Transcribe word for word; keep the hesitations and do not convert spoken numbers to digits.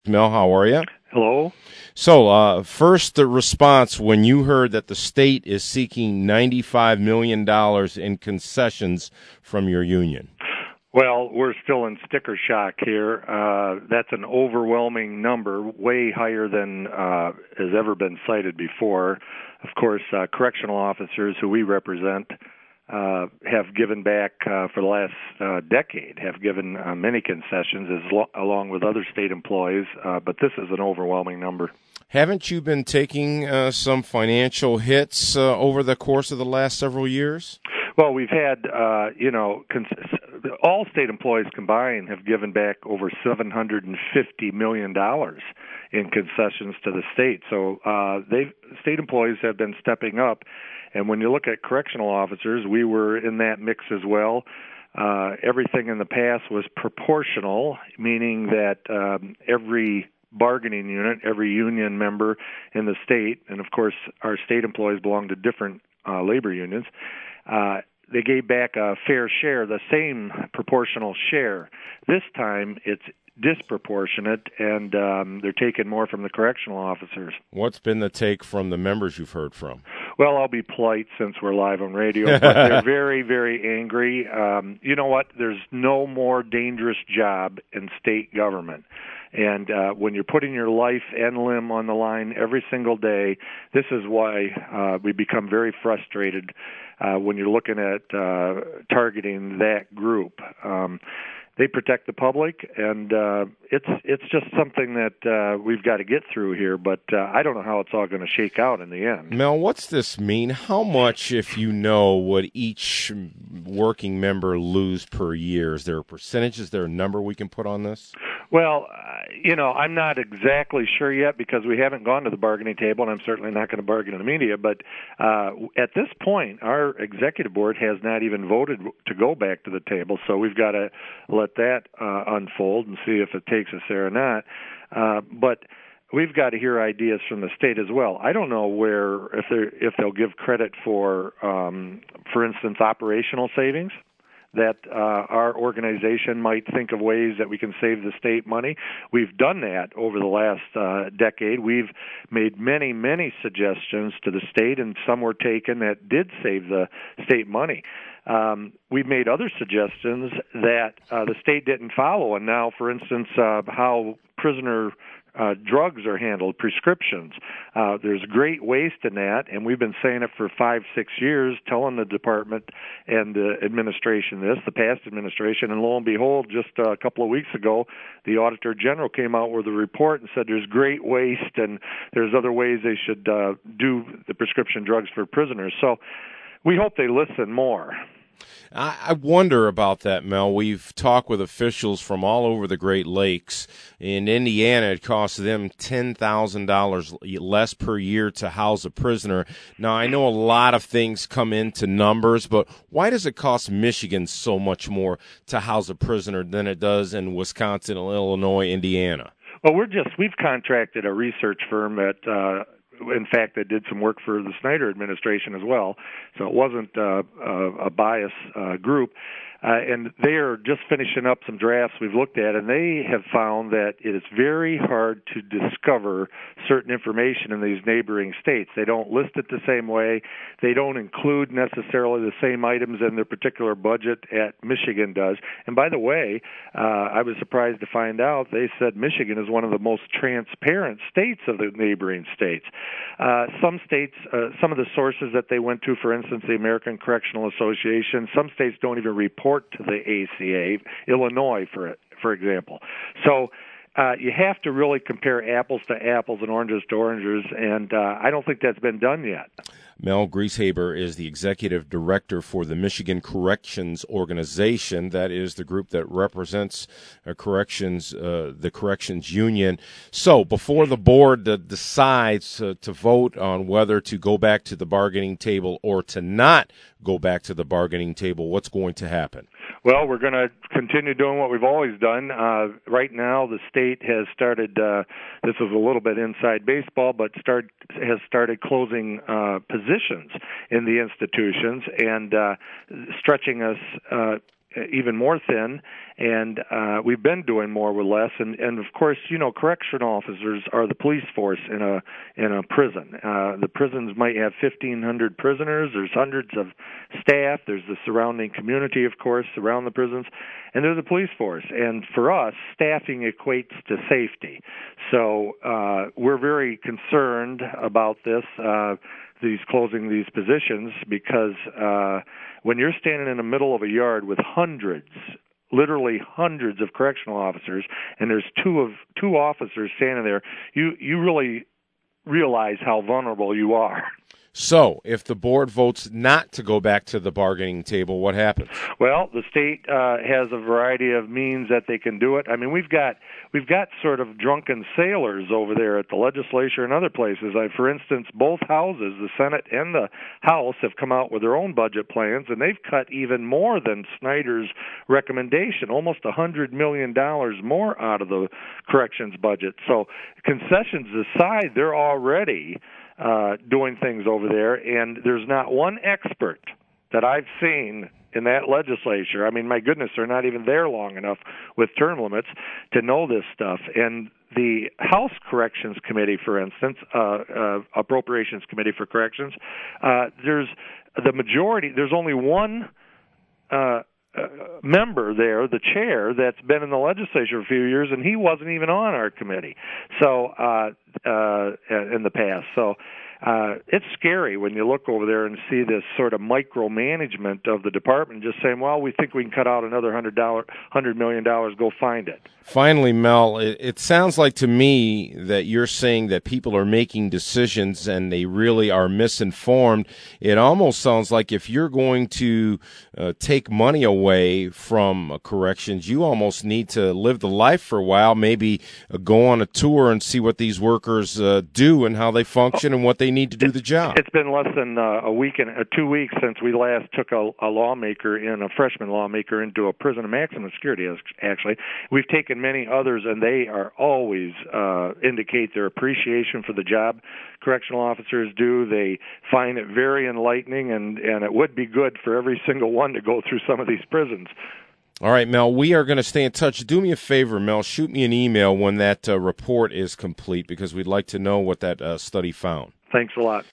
Mel, how are you? Hello. So, uh, first, the response when you heard that the state is seeking ninety-five million dollars in concessions from your union. Well, we're still in sticker shock here. Uh, that's an overwhelming number, way higher than uh, has ever been cited before. Of course, uh, correctional officers who we represent uh, have given back uh, for the last uh, decade, have given uh, many concessions as lo- along with other state employees, uh, but this is an overwhelming number. Haven't you been taking uh, some financial hits uh, over the course of the last several years? Well, we've had, uh, you know, cons- all state employees combined have given back over seven hundred fifty million dollars in concessions to the state. So uh, they've, state employees have been stepping up. And when you look at correctional officers, we were in that mix as well. Uh, everything in the past was proportional, meaning that um, every bargaining unit, every union member in the state, and of course our state employees belong to different uh, labor unions, uh, they gave back a fair share, the same proportional share. This time it's disproportionate, and um, they're taking more from the correctional officers. What's been the take from the members you've heard from? Well, I'll be polite since we're live on radio, but they're very, very angry. Um, you know what? There's no more dangerous job in state government. And uh, when you're putting your life and limb on the line every single day, this is why uh, we become very frustrated uh, when you're looking at uh, targeting that group. Um, they protect the public, and uh, it's it's just something that uh, we've got to get through here. But uh, I don't know how it's all going to shake out in the end. Mel, what's this mean? How much, if you know, would each working member lose per year? Is there a percentage? Is there a number we can put on this? Well, uh, you know, I'm not exactly sure yet because we haven't gone to the bargaining table, and I'm certainly not going to bargain in the media. But uh, at this point, our executive board has not even voted to go back to the table, so we've got to let that uh, unfold and see if it takes us there or not. Uh, but we've got to hear ideas from the state as well. I don't know where if they if they'll give credit for, um, for instance, operational savings, that uh, our organization might think of ways that we can save the state money. We've done that over the last uh, decade. We've made many, many suggestions to the state, and some were taken that did save the state money. Um, we've made other suggestions that uh, the state didn't follow, and now, for instance, uh, how prisoner Uh, drugs are handled, prescriptions. Uh, there's great waste in that, and we've been saying it for five, six years, telling the department and the administration this, the past administration, and lo and behold, just a couple of weeks ago, the Auditor General came out with a report and said there's great waste and there's other ways they should uh, do the prescription drugs for prisoners. So we hope they listen more. I wonder about that, Mel. We've talked with officials from all over the Great Lakes. In Indiana, it costs them ten thousand dollars less per year to house a prisoner. Now, I know a lot of things come into numbers, but why does it cost Michigan so much more to house a prisoner than it does in Wisconsin, Illinois, Indiana? Well, we're just, we've contracted a research firm at uh in fact, they did some work for the Snyder administration as well, so it wasn't uh, a, a bias uh, group. Uh, and they are just finishing up some drafts we've looked at, and they have found that it is very hard to discover certain information in these neighboring states. They don't list it the same way. They don't include necessarily the same items in their particular budget at Michigan does. And by the way, uh, I was surprised to find out they said Michigan is one of the most transparent states of the neighboring states. Uh, some states, uh, some of the sources that they went to, for instance, the American Correctional Association, some states don't even report to the A C A, Illinois, for for example. So uh, you have to really compare apples to apples and oranges to oranges, and uh, I don't think that's been done yet. Mel Grieshaber is the executive director for the Michigan Corrections Organization. That is the group that represents uh, corrections, uh, the corrections union. So before the board uh, decides uh, to vote on whether to go back to the bargaining table or to not go back to the bargaining table, what's going to happen? Well, we're going to continue doing what we've always done. Uh, right now, the state has started, uh, this is a little bit inside baseball, but start, has started closing uh, positions in the institutions and uh, stretching us uh, even more thin, and uh, we've been doing more with less. And, and of course, you know, correctional officers are the police force in a in a prison. Uh, the prisons might have fifteen hundred prisoners. There's hundreds of staff. There's the surrounding community, of course, around the prisons, and they're the police force. And for us, staffing equates to safety. So uh, we're very concerned about this. Uh, these closing these positions because uh, when you're standing in the middle of a yard with hundreds, literally hundreds of correctional officers, and there's two of two officers standing there, you you really realize how vulnerable you are. So, if the board votes not to go back to the bargaining table, what happens? Well, the state uh, has a variety of means that they can do it. I mean, we've got we've got sort of drunken sailors over there at the legislature and other places. I, for instance, both houses, the Senate and the House, have come out with their own budget plans, and they've cut even more than Snyder's recommendation, almost one hundred million dollars more out of the corrections budget. So, concessions aside, they're already Uh, doing things over there, and there's not one expert that I've seen in that legislature. I mean, my goodness, they're not even there long enough with term limits to know this stuff. And the House Corrections Committee, for instance, uh, uh, Appropriations Committee for Corrections, uh, there's the majority, there's only one uh, uh, member there, the chair, that's been in the legislature for a few years, and he wasn't even on our committee. So, uh, uh, in the past. So, Uh, it's scary when you look over there and see this sort of micromanagement of the department, just saying, well, we think we can cut out another one hundred dollars, one hundred million dollars, go find it. Finally, Mel, it, it sounds like to me that you're saying that people are making decisions and they really are misinformed. It almost sounds like if you're going to uh, take money away from uh, corrections, you almost need to live the life for a while, maybe uh, go on a tour and see what these workers uh, do and how they function and what they need to do the job. It's been less than uh, a week and uh, two weeks since we last took a, a lawmaker in, a freshman lawmaker, into a prison of maximum security. Actually, we've taken many others, and they are always uh, indicate their appreciation for the job correctional officers do. They find it very enlightening, and and it would be good for every single one to go through some of these prisons. All right, Mel, we are going to stay in touch. Do me a favor, Mel. Shoot me an email when that uh, report is complete, because we'd like to know what that uh, study found. Thanks a lot.